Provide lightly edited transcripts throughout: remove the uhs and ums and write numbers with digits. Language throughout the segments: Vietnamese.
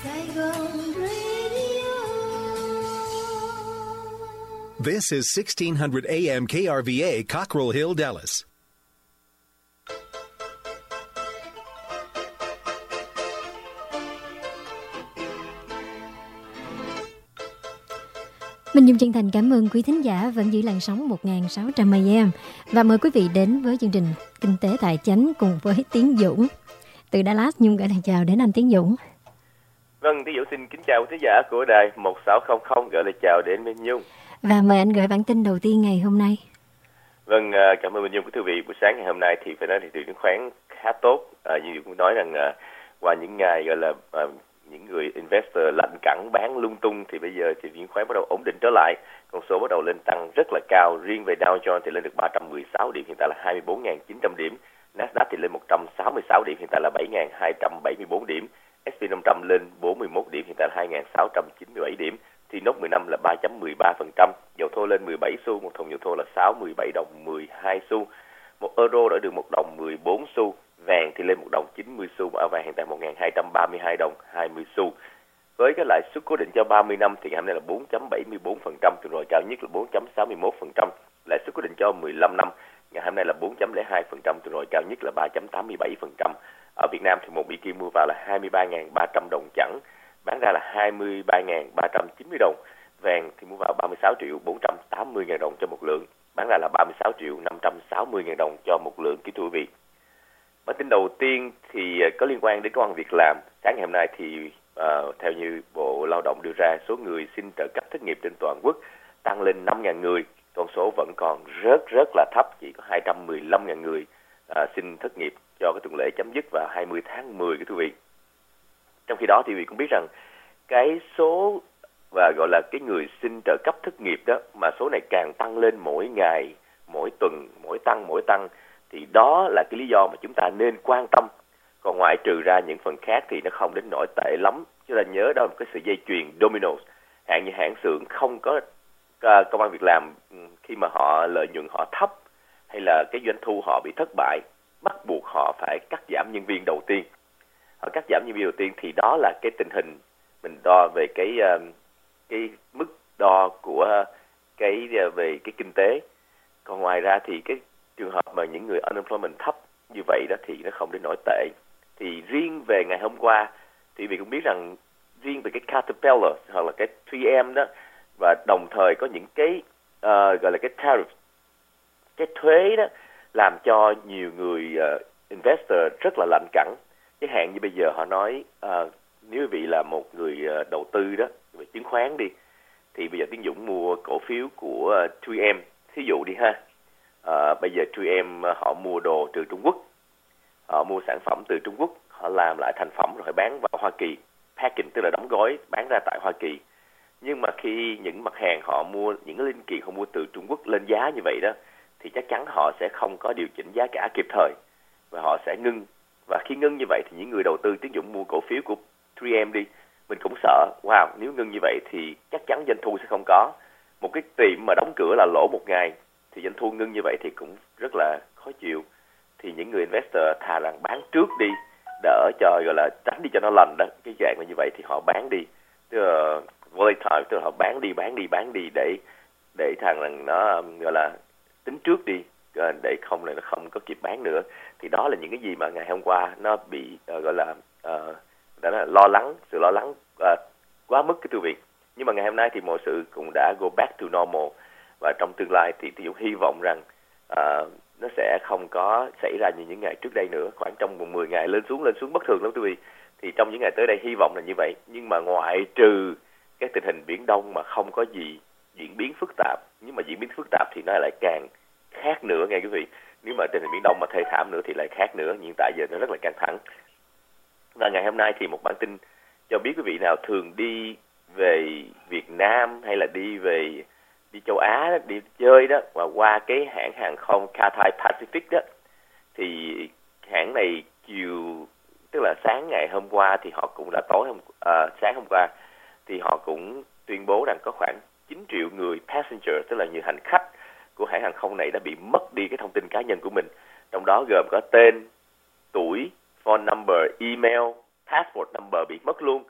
Saigon Radio. This is 1600 AM KRVA, Cockrell Hill, Dallas. Minh Dung chân thành cảm ơn quý thính giả vẫn giữ làn sóng 1.600 AM và mời quý vị đến với chương trình Kinh tế Tài Chánh cùng với Tiến Dũng. Từ Dallas, Nhung gửi lời chào đến anh Tiến Dũng. Vâng, Tiến Dũng xin kính chào quý thính giả của đài 1600 gửi lời chào đến Minh Nhung. Và mời anh gửi bản tin đầu tiên ngày hôm nay. Vâng, cảm ơn Minh Nhung. Thưa quý vị, buổi sáng ngày hôm nay thì phải nói thị trường chứng khoán khá tốt. Như cũng nói rằng qua những ngày gọi là những người investor lạnh cẳng bán lung tung thì bây giờ thì chứng khoán bắt đầu ổn định trở lại, con số bắt đầu lên tăng rất là cao. Riêng về Dow Jones thì lên được 316 điểm, hiện tại là 24.900 điểm. Nasdaq thì lên 166 điểm, hiện tại là 7.274 điểm. S&P 500 lên 41 điểm, hiện tại là 2.697 điểm. Thì nốt 15 là 3.13%. Dầu thô lên 17 xu, một thùng dầu thô là 67 đồng 12 xu. Một euro đổi được 1 đồng 14 xu. Vàng thì lên 1 đồng 90 xu, và vàng hiện tại 1.232 đồng 20 xu. Với cái lãi suất cố định cho 30 năm thì ngày hôm nay là 4.74%, tuần rồi cao nhất là 4.61%. Lãi suất cố định cho 15 năm ngày hôm nay là 4.02%, tuần rồi cao nhất là 3.87%. Ở Việt Nam thì một Mỹ Kim mua vào là 23.300 đồng chẵn, bán ra là 23.390 đồng. Vàng thì mua vào 36 triệu 480 ngàn đồng cho một lượng, bán ra là 36 triệu 560 ngàn đồng cho một lượng. Kính thưa quý vị, bản tin đầu tiên thì có liên quan đến công ăn việc làm. Sáng ngày hôm nay thì theo như Bộ Lao động đưa ra, số người xin trợ cấp thất nghiệp trên toàn quốc tăng lên 5.000 người. Con số vẫn còn rất là thấp, chỉ có 215.000 người xin thất nghiệp cho cái tuần lễ chấm dứt vào 20 tháng 10 của quý vị. Trong khi đó thì quý vị cũng biết rằng cái số và gọi là cái người xin trợ cấp thất nghiệp đó, mà số này càng tăng lên mỗi ngày, mỗi tuần, mỗi tăng thì đó là cái lý do mà chúng ta nên quan tâm. Còn ngoại trừ ra những phần khác thì nó không đến nỗi tệ lắm. Chúng ta nhớ đó là một cái sự dây chuyền domino. Hạn như hãng xưởng không có công ăn việc làm khi mà họ lợi nhuận họ thấp, hay là cái doanh thu họ bị thất bại, bắt buộc họ phải cắt giảm nhân viên đầu tiên. Họ cắt giảm nhân viên đầu tiên thì đó là cái tình hình mình đo về cái mức đo của về cái kinh tế. Còn ngoài ra thì cái trường hợp mà những người unemployment thấp như vậy đó thì nó không đến nỗi tệ. Thì riêng về ngày hôm qua thì quý vị cũng biết rằng riêng về cái Caterpillar hoặc là cái 3M đó, và đồng thời có những cái gọi là cái tariff, cái thuế đó, làm cho nhiều người investor rất là lạnh cẳng. Cái hạn như bây giờ họ nói nếu quý vị là một người đầu tư đó về chứng khoán đi, thì bây giờ Tiến Dũng mua cổ phiếu của 3M thí dụ đi ha. Bây giờ 3M họ mua đồ từ Trung Quốc, họ mua sản phẩm từ Trung Quốc, họ làm lại thành phẩm rồi bán vào Hoa Kỳ, packing tức là đóng gói bán ra tại Hoa Kỳ. Nhưng mà khi những mặt hàng họ mua, những cái linh kiện họ mua từ Trung Quốc lên giá như vậy đó, thì chắc chắn họ sẽ không có điều chỉnh giá cả kịp thời và họ sẽ ngưng. Và khi ngưng như vậy thì những người đầu tư, Tiến Dũng mua cổ phiếu của 3M đi, mình cũng sợ, wow, nếu ngưng như vậy thì chắc chắn doanh thu sẽ không có. Một cái tiệm mà đóng cửa là lỗ một ngày thì doanh thu ngưng như vậy thì cũng rất là khó chịu. Thì những người investor thà rằng bán trước đi, đỡ cho gọi là tránh đi cho nó lành đó. Cái dạng là như vậy thì họ bán đi, tức là volatile, tức là họ bán đi để thằng rằng nó gọi là tính trước đi, để không là nó không có kịp bán nữa. Thì đó là những cái gì mà ngày hôm qua nó bị gọi là đã là sự lo lắng quá mức cái tư vị. Nhưng mà ngày hôm nay thì mọi sự cũng đã go back to normal, và trong tương lai thì tôi hy vọng rằng nó sẽ không có xảy ra như những ngày trước đây nữa. Khoảng trong 10 ngày lên xuống bất thường lắm quý vị. Thì trong những ngày tới đây hy vọng là như vậy. Nhưng mà ngoại trừ cái tình hình Biển Đông mà không có gì diễn biến phức tạp, nhưng mà diễn biến phức tạp thì nó lại càng khác nữa nghe quý vị. Nếu mà tình hình Biển Đông mà thê thảm nữa thì lại khác nữa. Hiện tại giờ nó rất là căng thẳng. Và ngày hôm nay thì một bản tin cho biết quý vị nào thường đi về Việt Nam hay là đi châu Á đó, đi chơi đó, và qua cái hãng hàng không Cathay Pacific đó, thì hãng này tức là sáng ngày hôm qua thì họ cũng đã sáng hôm qua thì họ cũng tuyên bố rằng có khoảng 9 triệu người passenger, tức là nhiều hành khách của hãng hàng không này đã bị mất đi cái thông tin cá nhân của mình, trong đó gồm có tên, tuổi, phone number, email, passport number bị mất luôn.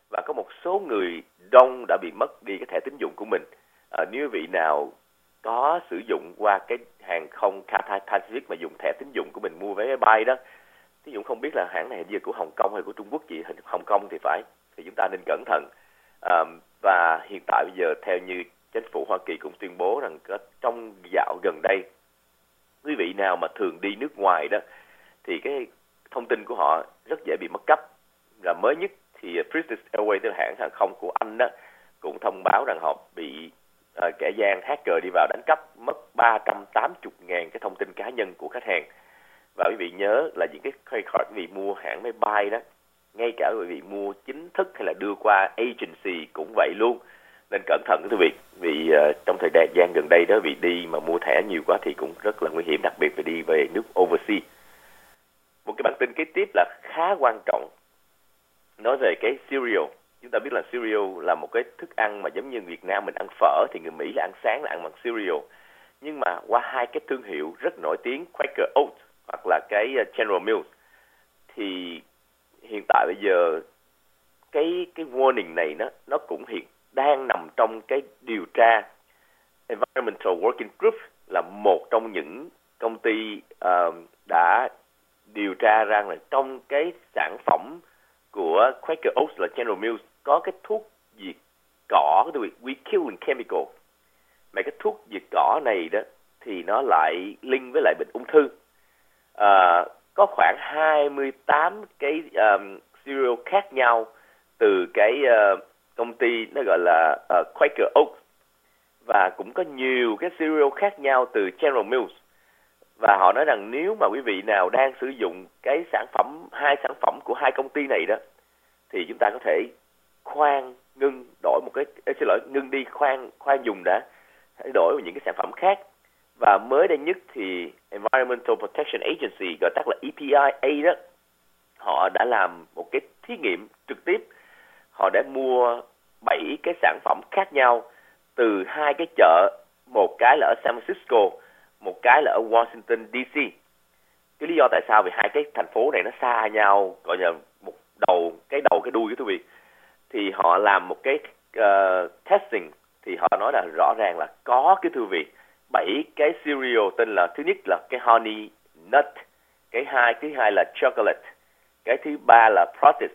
và có một số người đông đã bị mất đi cái thẻ tín dụng của mình. Nếu vị nào có sử dụng qua cái hàng không Cathay Pacific mà dùng thẻ tín dụng của mình mua vé máy bay đó, ví dụ không biết là hãng này hình như của Hồng Kông hay của Trung Quốc gì, Hồng Kông thì phải, thì chúng ta nên cẩn thận. Và hiện tại bây giờ theo như chính phủ Hoa Kỳ cũng tuyên bố rằng trong dạo gần đây, quý vị nào mà thường đi nước ngoài đó thì cái thông tin của họ rất dễ bị mất cắp. Là mới nhất thì British Airways, tức là hãng hàng không của Anh đó, cũng thông báo rằng họ bị kẻ gian hacker đi vào đánh cắp, mất 380.000 cái thông tin cá nhân của khách hàng. Và quý vị nhớ là những cái credit card quý vị mua hãng máy bay đó, ngay cả quý vị mua chính thức hay là đưa qua agency cũng vậy luôn, nên cẩn thận quý vị. Vì trong thời gian gần đây đó, vị đi mà mua thẻ nhiều quá thì cũng rất là nguy hiểm, đặc biệt phải đi về nước overseas. Một cái bản tin kế tiếp là khá quan trọng, nói về cái cereal. Chúng ta biết là cereal là một cái thức ăn mà giống như Việt Nam mình ăn phở, thì người Mỹ là ăn sáng là ăn bằng cereal. Nhưng mà qua hai cái thương hiệu rất nổi tiếng, Quaker Oats hoặc là cái General Mills, thì hiện tại bây giờ cái warning này nó cũng đang nằm trong cái điều tra. Environmental Working Group là một trong những công ty đã điều tra ra là trong cái sản phẩm của Quaker Oats là General Mills có cái thuốc diệt cỏ, weed killing chemical. Mà cái thuốc diệt cỏ này đó thì nó lại link với lại bệnh ung thư. Có khoảng 28 cái cereal khác nhau từ cái công ty nó gọi là Quaker Oats, và cũng có nhiều cái cereal khác nhau từ General Mills. Và họ nói rằng nếu mà quý vị nào đang sử dụng cái hai sản phẩm của hai công ty này đó, thì chúng ta có thể ngưng đi, khoan dùng đã, hãy đổi vào những cái sản phẩm khác. Và mới đây nhất thì Environmental Protection Agency, gọi tắt là EPA đó, họ đã làm một cái thí nghiệm trực tiếp. Họ đã mua 7 cái sản phẩm khác nhau từ hai cái chợ, một cái là ở San Francisco, một cái là ở Washington DC. Cái lý do tại sao? Vì hai cái thành phố này nó xa nhau, gọi là một đầu cái đuôi của quý vị. Thì họ làm một cái testing, thì họ nói là rõ ràng là có cái thư vị 7 cái cereal tên là, thứ nhất là cái honey nut, cái thứ hai là chocolate, cái thứ ba là processed,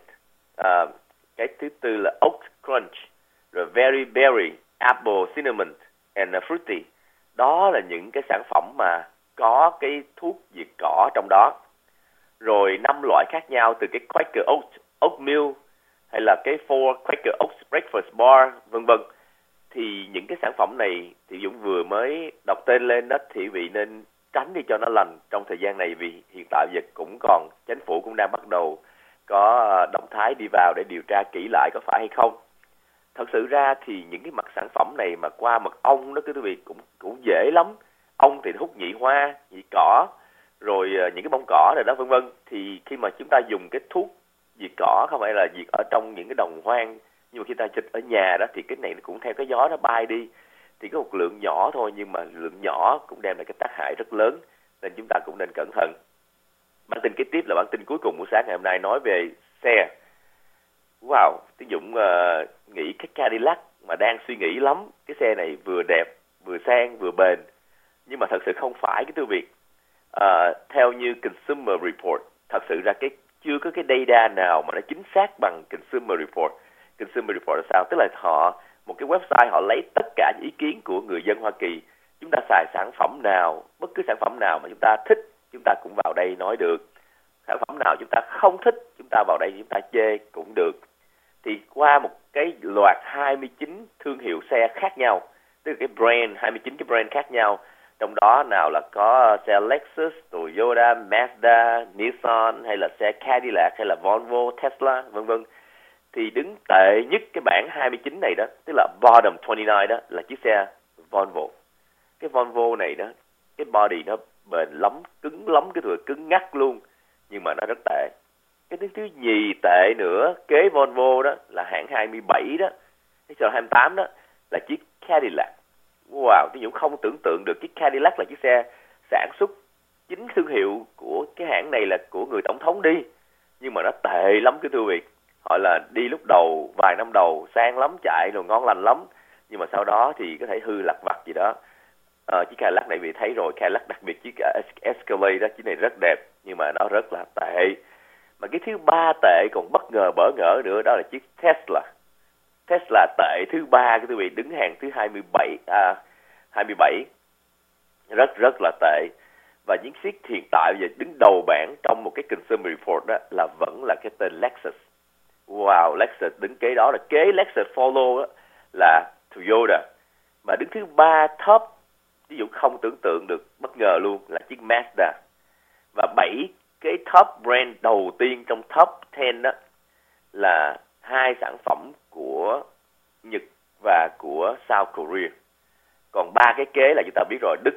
cái thứ tư là oat crunch, rồi very berry, apple cinnamon and fruity. Đó là những cái sản phẩm mà có cái thuốc diệt cỏ trong đó. Rồi 5 loại khác nhau từ cái Quaker Oats, oatmeal, hay là cái Quaker Oats breakfast bar, vân vân. Thì những cái sản phẩm này thì Dũng vừa mới đọc tên lên đó, thì vị nên tránh đi cho nó lành trong thời gian này, vì hiện tại giờ cũng còn chính phủ cũng đang bắt đầu có động thái đi vào để điều tra kỹ lại có phải hay không. Thật sự ra thì những cái mặt sản phẩm này mà qua mật ong đó, quý vị, cũng dễ lắm. Ong thì hút nhị hoa, nhị cỏ, rồi những cái bông cỏ này đó, vân vân. Thì khi mà chúng ta dùng cái thuốc diệt cỏ, không phải là diệt ở trong những cái đồng hoang, nhưng mà khi ta xịt ở nhà đó thì cái này cũng theo cái gió nó bay đi, thì có một lượng nhỏ thôi, nhưng mà lượng nhỏ cũng đem lại cái tác hại rất lớn, nên chúng ta cũng nên cẩn thận. Bản tin kế tiếp là bản tin cuối cùng buổi sáng ngày hôm nay, nói về xe. Wow, Tiến Dũng nghĩ cái Cadillac mà đang suy nghĩ lắm, cái xe này vừa đẹp, vừa sang, vừa bền, nhưng mà thật sự không phải cái tư việc. Theo như Consumer Report, thật sự ra chưa có cái data nào mà nó chính xác bằng Consumer Report. Consumer Report là sao? Tức là một cái website họ lấy tất cả những ý kiến của người dân Hoa Kỳ. Chúng ta xài sản phẩm nào, bất cứ sản phẩm nào mà chúng ta thích, chúng ta cũng vào đây nói được. Sản phẩm nào chúng ta không thích, chúng ta vào đây chúng ta chê cũng được. Thì qua một cái loạt 29 thương hiệu xe khác nhau, tức là cái brand, 29 cái brand khác nhau, trong đó nào là có xe Lexus, Toyota, Mazda, Nissan, hay là xe Cadillac, hay là Volvo, Tesla, vân vân. Thì đứng tệ nhất cái bảng 29 này đó, tức là bottom 29 đó, là chiếc xe Volvo. Cái Volvo này đó, cái body nó bền lắm, cứng lắm, cái thừa cứng ngắt luôn, nhưng mà nó rất tệ. Cái thứ nhì tệ nữa, kế Volvo đó là hãng 27 đó, cái xe 28 đó là chiếc Cadillac. Wow, tôi cũng không tưởng tượng được chiếc Cadillac là chiếc xe sản xuất chính thương hiệu của cái hãng này là của người tổng thống đi, nhưng mà nó tệ lắm cái thưa vị. Họ là đi lúc đầu, vài năm đầu sang lắm, chạy rồi ngon lành lắm, nhưng mà sau đó thì có thể hư lặt vặt gì đó. Chiếc Cadillac này vì thấy rồi, Cadillac đặc biệt chiếc Escalade đó, chiếc này rất đẹp nhưng mà nó rất là tệ. Mà cái thứ ba tệ còn bất ngờ bỡ ngỡ nữa, đó là chiếc Tesla. Tesla tệ thứ ba, quý vị, đứng hàng thứ 27, rất là tệ. Và những chiếc hiện tại bây giờ đứng đầu bảng trong một cái Consumer Report đó là vẫn là cái tên Lexus. Wow, Lexus đứng kế đó, là kế Lexus follow đó là Toyota. Mà đứng thứ ba top, ví dụ không tưởng tượng được, bất ngờ luôn, là chiếc Mazda. Và 7 cái top brand đầu tiên trong top 10 đó là 2 sản phẩm của Nhật và của South Korea. Còn 3 cái kế là chúng ta biết rồi, Đức,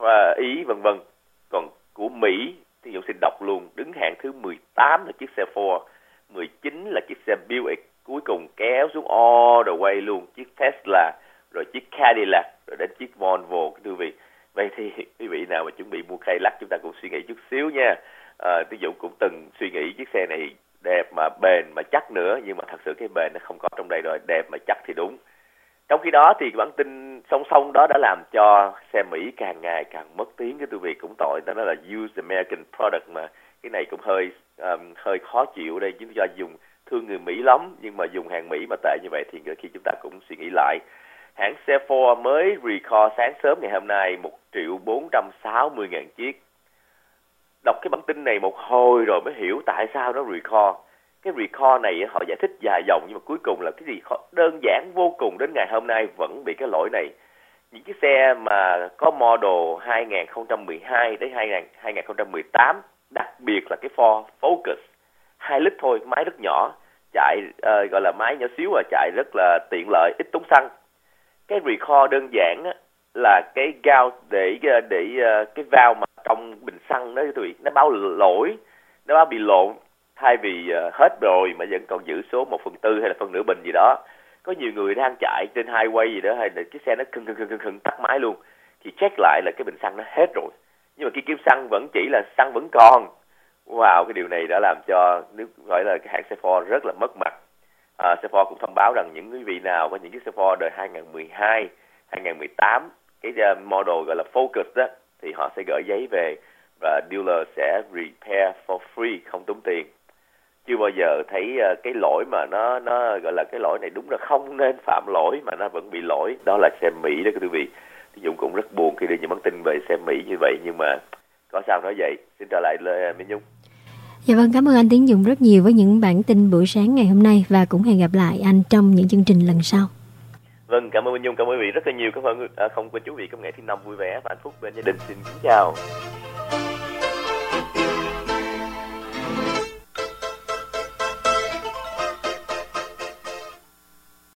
Ý vân vân. Còn của Mỹ thì dụ xin đọc luôn, đứng hạng thứ 18 là chiếc xe Ford, 19 là chiếc xe Buick, cuối cùng kéo xuống all the way luôn chiếc Tesla, rồi chiếc Cadillac, rồi đến chiếc Volvo, quý vị. Vậy thì quý vị nào mà chuẩn bị mua Cadillac chúng ta cũng suy nghĩ chút xíu nha. Ví dụ cũng từng suy nghĩ chiếc xe này đẹp mà bền mà chắc nữa, nhưng mà thật sự cái bền nó không có trong đây rồi, đẹp mà chắc thì đúng. Trong khi đó thì bản tin song song đó đã làm cho xe Mỹ càng ngày càng mất tiếng, cái quý vị cũng tội, đó là Use American Product, mà cái này cũng hơi khó chịu đây, chúng ta dùng thương người Mỹ lắm, nhưng mà dùng hàng Mỹ mà tệ như vậy thì khi chúng ta cũng suy nghĩ lại. Hãng xe Ford mới recall sáng sớm ngày hôm nay 1.460.000 chiếc. Đọc cái bản tin này một hồi rồi mới hiểu tại sao nó recall. Cái recall này họ giải thích dài dòng, nhưng mà cuối cùng là cái gì đơn giản vô cùng, đến ngày hôm nay vẫn bị cái lỗi này. Những cái xe mà có model 2012 đến 2018, đặc biệt là cái Ford Focus 2 lít thôi, máy rất nhỏ, chạy gọi là máy nhỏ xíu, chạy rất là tiện lợi, ít tốn xăng. Cái recall đơn giản là cái gauge để cái valve mà trong bình xăng đó, nó báo lỗi, nó báo bị lộn, thay vì hết rồi mà vẫn còn giữ số 1/4 hay là phân nửa bình gì đó. Có nhiều người đang chạy trên highway gì đó, hay là cái xe nó khừng tắt máy luôn, thì check lại là cái bình xăng nó hết rồi, nhưng mà cái kim xăng vẫn chỉ là xăng vẫn còn. Wow, cái điều này đã làm cho nếu gọi là cái hãng xe Ford rất là mất mặt. Xe Ford cũng thông báo rằng những quý vị nào có những chiếc xe Ford đời 2012, 2018, cái model gọi là Focus đó, thì họ sẽ gửi giấy về và dealer sẽ repair for free, không tốn tiền. Chưa bao giờ thấy cái lỗi mà nó gọi là cái lỗi này đúng là không nên phạm lỗi mà nó vẫn bị lỗi. Đó là xe Mỹ đó quý vị. Thì Dũng cũng rất buồn khi đưa những bản tin về xe Mỹ như vậy, nhưng mà có sao nói vậy. Xin trở lại lời Minh Nhung. Dạ vâng, cảm ơn anh Tiến Dũng rất nhiều với những bản tin buổi sáng ngày hôm nay, và cũng hẹn gặp lại anh trong những chương trình lần sau. Vâng, cảm ơn Minh Nhung, cảm ơn quý vị rất là nhiều. Không quên chú vị công nghệ thứ 5 vui vẻ và hạnh phúc bên gia đình. Xin kính chào.